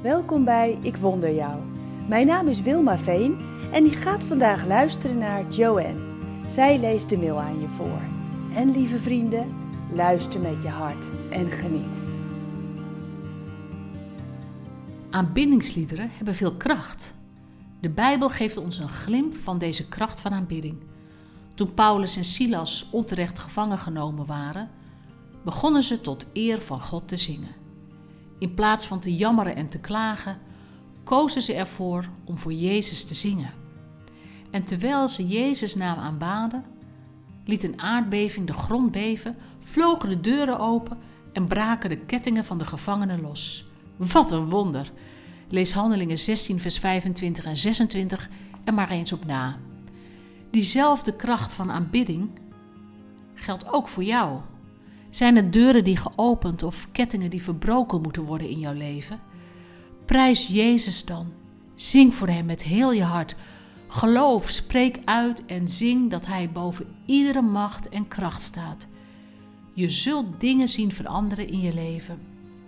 Welkom bij Ik Wonder Jou. Mijn naam is Wilma Veen en ik ga vandaag luisteren naar Joanne. Zij leest de mail aan je voor. En lieve vrienden, luister met je hart en geniet. Aanbiddingsliederen hebben veel kracht. De Bijbel geeft ons een glimp van deze kracht van aanbidding. Toen Paulus en Silas onterecht gevangen genomen waren, begonnen ze tot eer van God te zingen. In plaats van te jammeren en te klagen, kozen ze ervoor om voor Jezus te zingen. En terwijl ze Jezus' naam aanbaden, liet een aardbeving de grond beven, vlogen de deuren open en braken de kettingen van de gevangenen los. Wat een wonder! Lees Handelingen 16 vers 25 en 26 er maar eens op na. Diezelfde kracht van aanbidding geldt ook voor jou. Zijn er deuren die geopend of kettingen die verbroken moeten worden in jouw leven? Prijs Jezus dan. Zing voor Hem met heel je hart. Geloof, spreek uit en zing dat Hij boven iedere macht en kracht staat. Je zult dingen zien veranderen in je leven.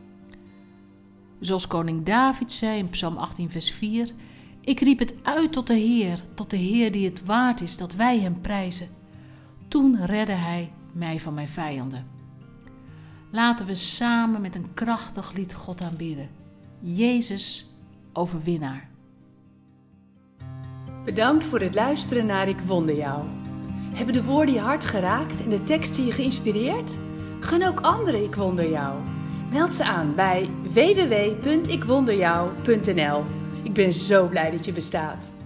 Zoals koning David zei in Psalm 18 vers 4... Ik riep het uit tot de Heer die het waard is dat wij Hem prijzen. Toen redde Hij mij van mijn vijanden. Laten we samen met een krachtig lied God aanbidden. Jezus, overwinnaar. Bedankt voor het luisteren naar Ik Wonder Jou. Hebben de woorden je hart geraakt en de teksten je geïnspireerd? Gun ook anderen Ik Wonder Jou. Meld ze aan bij www.ikwonderjou.nl. Ik ben zo blij dat je bestaat.